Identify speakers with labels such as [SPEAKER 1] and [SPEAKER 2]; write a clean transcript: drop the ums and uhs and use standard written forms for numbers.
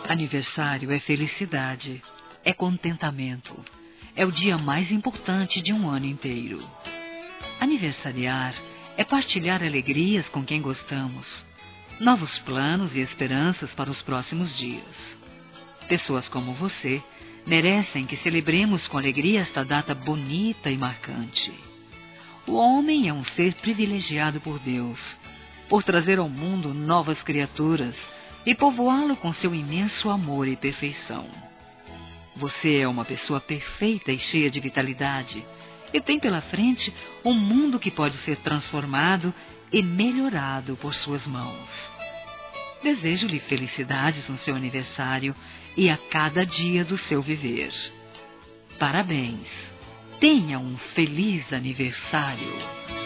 [SPEAKER 1] Aniversário é felicidade, é contentamento, é o dia mais importante de um ano inteiro. Aniversariar é partilhar alegrias com quem gostamos, novos planos e esperanças para os próximos dias. Pessoas como você merecem que celebremos com alegria esta data bonita e marcante. O homem é um ser privilegiado por Deus, por trazer ao mundo novas criaturas e povoá-lo com seu imenso amor e perfeição. Você é uma pessoa perfeita e cheia de vitalidade e tem pela frente um mundo que pode ser transformado e melhorado por suas mãos. Desejo-lhe felicidades no seu aniversário e a cada dia do seu viver. Parabéns! Tenha um feliz aniversário!